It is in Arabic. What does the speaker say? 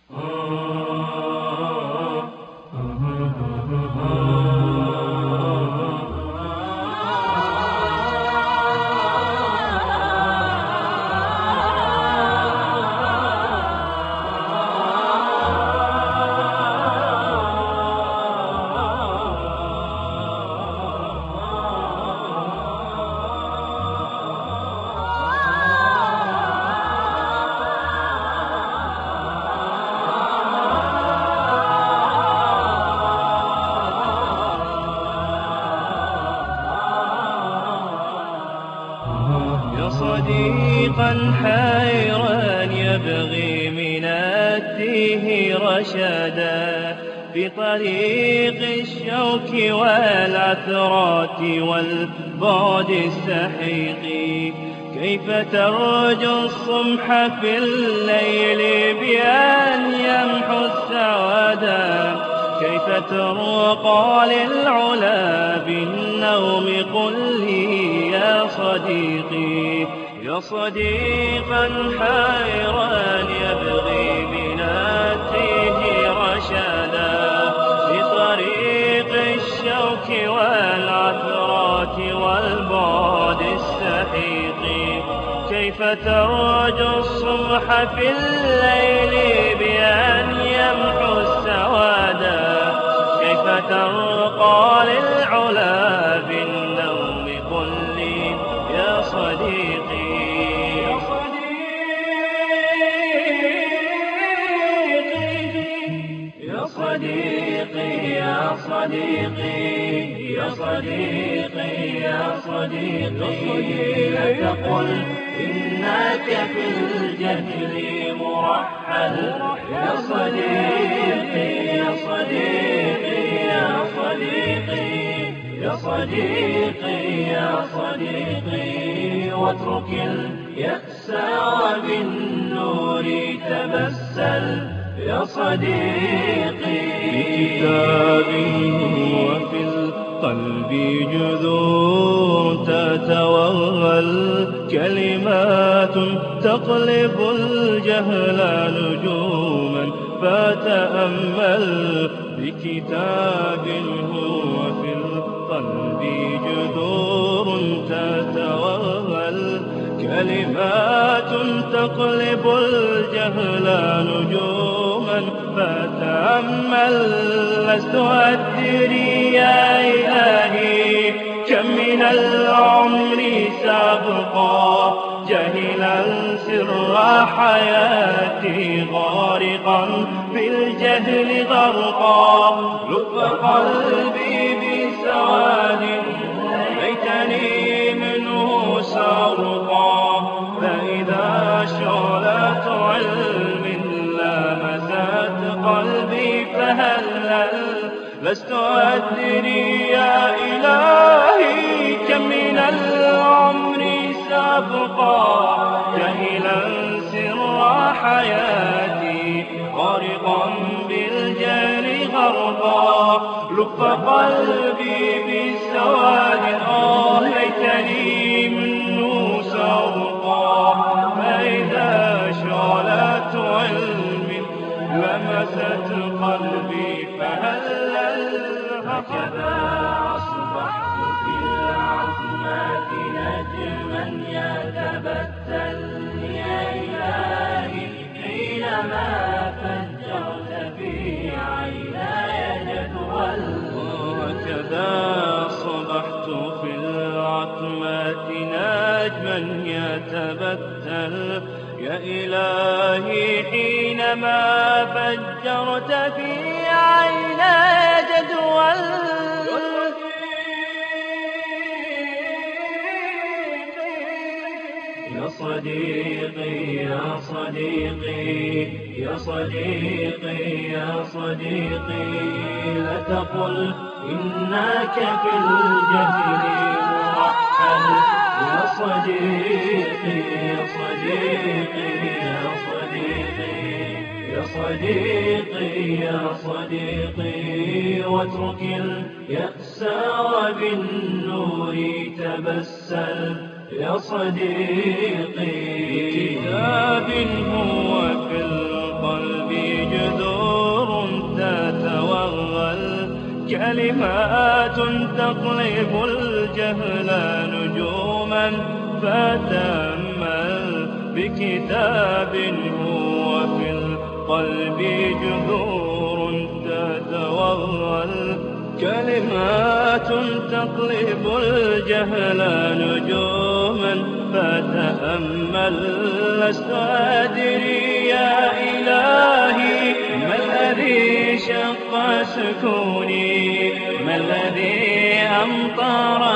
يا صديقا حيران يبغي من التيه رشدا في طريق الشوك والعثرات والبعد السحيق، كيف ترجو الصبح في الليل بأن يمحو السوادا، كيف ترقى للعلا بالنوم؟ قل لي يا صديقي. يا صديقا حيران يبغي من التيه رشدا في طريق الشوك والعثرات والبعد السحيق، كيف ترجو الصبح في الليل بأن يمحو السوادا، كيف ترقى للعلا بالنوم؟ قل لي يا صديقي. يا صديقي يا صديقي يا صديقي يا صديقي، لا تقل إنك في الجهل مرحل. يا صديقي يا صديقي يا صديقي يا صديقي يا صديقي، واترك اليأس وبالنور تبسل. يا صديقي بكتاب وفي القلب جذور تتوغل، كلمات تقلب الجهل نجوما فتأمل. بكتاب هو في القلب جذور تتوغل، كلمات تقلب الجهل نجوما فتأمل. لست أدري يا إلهي كم من العمر سأبقى جاهلا سر حياتي، غارقا في الجهل غرقا. لف قلبي بسواد ليتني منه سأرقى، فإذا شعلة علم لامست قلبي فهلل. لست أدري يا إلهي كم من العمر سأبقى جاهلا سر حياتي، غارقا بالجهل غرقا. لف قلبي بالسواد ليتني منه سأرقى، فإذا شعلة علم لمست قلبي فهلل. هكذا أصبحت في العظمات نجما يتبتل. يا إلهي حينما فجرت في عيناي جدول. هكذا أصبحت في العتمات نجما يتبتل. يا إلهي حينما فجرت في عيناي جدول. يا صديقي يا صديقي يا صديقي يا صديقي، لا تقل إنك في الجهل مرحل. يا صديقي يا صديقي يا صديقي يا صديقي يا صديقي، واترك اليأس وبالنور تبسل. يا صديقي كتاب هو في القلب كلمات تقلب الجهل نجوما فتأمل بكتاب هو في القلب جذور تتوغل كلمات تقلب الجهل نجوما فتأمل لست أدري يا إلهي ما الذي شق سكوني ما الذي أمطر